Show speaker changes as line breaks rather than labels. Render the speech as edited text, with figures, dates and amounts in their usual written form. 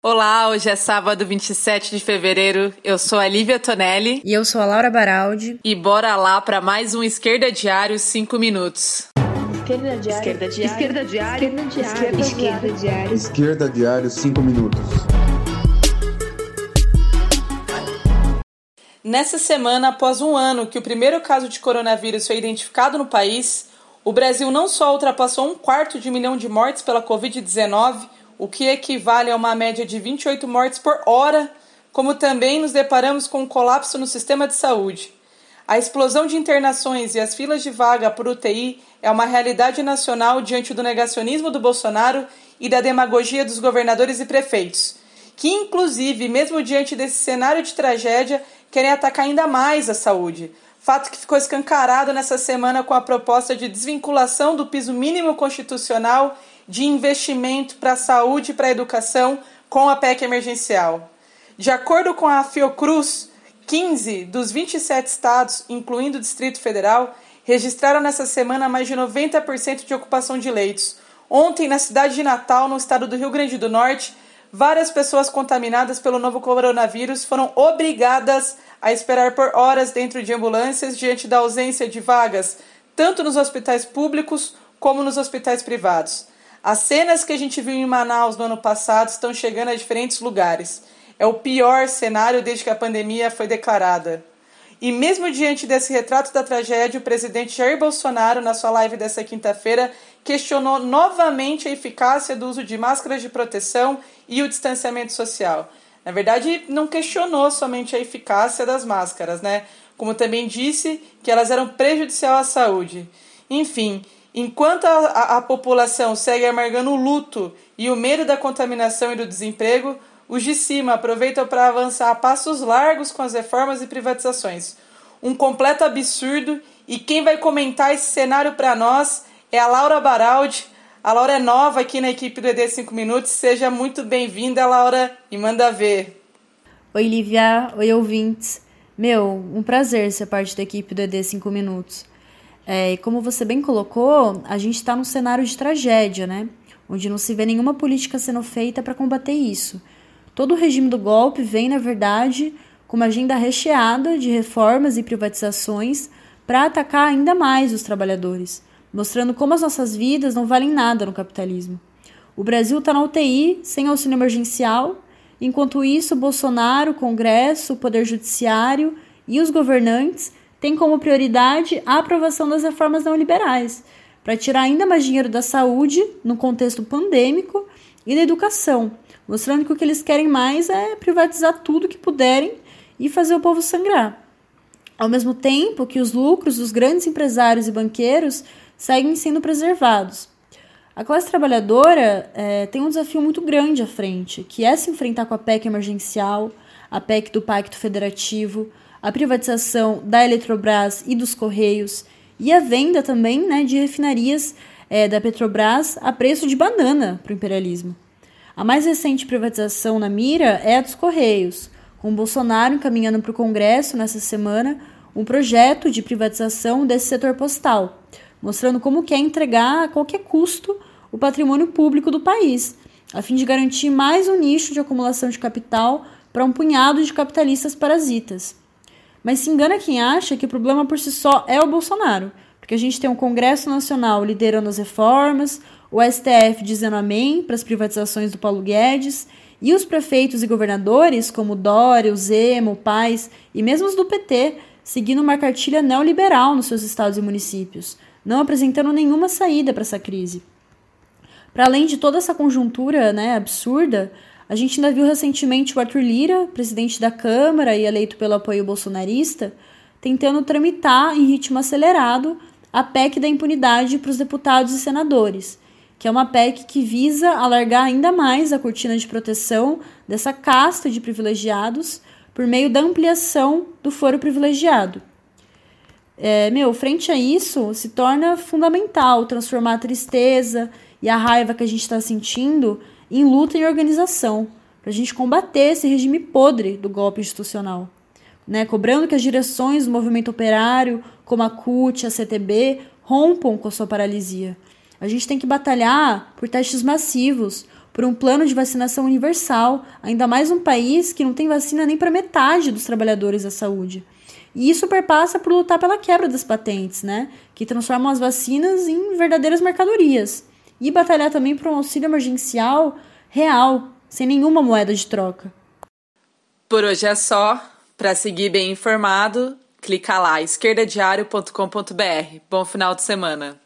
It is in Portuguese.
Olá, hoje é sábado 27 de fevereiro, eu sou a Lívia Tonelli.
E eu sou a Laura Baraldi.
E bora lá para mais um Esquerda Diário 5 minutos.
Esquerda Diário. Esquerda Diário. Esquerda Diário.
Esquerda Diário.
Esquerda Diário 5 minutos.
Nessa semana, após um ano que o primeiro caso de coronavírus foi identificado no país, o Brasil não só ultrapassou 250.000 de mortes pela Covid-19, o que equivale a uma média de 28 mortes por hora, como também nos deparamos com um colapso no sistema de saúde. A explosão de internações e as filas de vaga por UTI é uma realidade nacional diante do negacionismo do Bolsonaro e da demagogia dos governadores e prefeitos, que inclusive, mesmo diante desse cenário de tragédia, querem atacar ainda mais a saúde. Fato que ficou escancarado nessa semana com a proposta de desvinculação do piso mínimo constitucional de investimento para a saúde e para a educação com a PEC emergencial. De acordo com a Fiocruz, 15 dos 27 estados, incluindo o Distrito Federal, registraram nessa semana mais de 90% de ocupação de leitos. Ontem, na cidade de Natal, no estado do Rio Grande do Norte, várias pessoas contaminadas pelo novo coronavírus foram obrigadas a esperar por horas dentro de ambulâncias diante da ausência de vagas, tanto nos hospitais públicos como nos hospitais privados. As cenas que a gente viu em Manaus no ano passado estão chegando a diferentes lugares. É o pior cenário desde que a pandemia foi declarada. E mesmo diante desse retrato da tragédia, o presidente Jair Bolsonaro, na sua live dessa quinta-feira, questionou novamente a eficácia do uso de máscaras de proteção e o distanciamento social. Na verdade, não questionou somente a eficácia das máscaras, né? Como também disse que elas eram prejudiciais à saúde. Enfim, enquanto a população segue amargando o luto e o medo da contaminação e do desemprego, os de cima aproveitam para avançar a passos largos com as reformas e privatizações. Um completo absurdo, e quem vai comentar esse cenário para nós é a Laura Baraldi. A Laura é nova aqui na equipe do ED 5 Minutos. Seja muito bem-vinda, Laura, e manda ver.
Oi, Lívia. Oi, ouvintes. Um prazer ser parte da equipe do ED 5 Minutos. E como você bem colocou, a gente está num cenário de tragédia, né? Onde não se vê nenhuma política sendo feita para combater isso. Todo o regime do golpe vem, na verdade, com uma agenda recheada de reformas e privatizações para atacar ainda mais os trabalhadores, mostrando como as nossas vidas não valem nada no capitalismo. O Brasil está na UTI, sem auxílio emergencial, enquanto isso, Bolsonaro, o Congresso, o Poder Judiciário e os governantes têm como prioridade a aprovação das reformas neoliberais, para tirar ainda mais dinheiro da saúde, no contexto pandêmico, e da educação, mostrando que o que eles querem mais é privatizar tudo que puderem e fazer o povo sangrar. Ao mesmo tempo que os lucros dos grandes empresários e banqueiros seguem sendo preservados. A classe trabalhadora tem um desafio muito grande à frente, que é se enfrentar com a PEC emergencial, a PEC do Pacto Federativo, a privatização da Eletrobras e dos Correios e a venda também, de refinarias da Petrobras a preço de banana para o imperialismo. A mais recente privatização na mira é a dos Correios, com Bolsonaro encaminhando para o Congresso nessa semana um projeto de privatização desse setor postal, mostrando como quer entregar a qualquer custo o patrimônio público do país, a fim de garantir mais um nicho de acumulação de capital para um punhado de capitalistas parasitas. Mas se engana quem acha que o problema por si só é o Bolsonaro, porque a gente tem um Congresso Nacional liderando as reformas, o STF dizendo amém para as privatizações do Paulo Guedes, e os prefeitos e governadores, como Dória, o Zema, o Paes e mesmo os do PT, seguindo uma cartilha neoliberal nos seus estados e municípios, não apresentando nenhuma saída para essa crise. Para além de toda essa conjuntura absurda, a gente ainda viu recentemente o Arthur Lira, presidente da Câmara e eleito pelo apoio bolsonarista, tentando tramitar em ritmo acelerado a PEC da impunidade para os deputados e senadores, que é uma PEC que visa alargar ainda mais a cortina de proteção dessa casta de privilegiados por meio da ampliação do foro privilegiado. Frente a isso, se torna fundamental transformar a tristeza e a raiva que a gente está sentindo em luta e organização, para a gente combater esse regime podre do golpe institucional. Cobrando que as direções do movimento operário, como a CUT, a CTB, rompam com a sua paralisia. A gente tem que batalhar por testes massivos, por um plano de vacinação universal, ainda mais um país que não tem vacina nem para metade dos trabalhadores da saúde. E isso perpassa por lutar pela quebra das patentes, né? Que transformam as vacinas em verdadeiras mercadorias. E batalhar também por um auxílio emergencial real, sem nenhuma moeda de troca.
Por hoje é só. Para seguir bem informado, clica lá, esquerdadiario.com.br. Bom final de semana.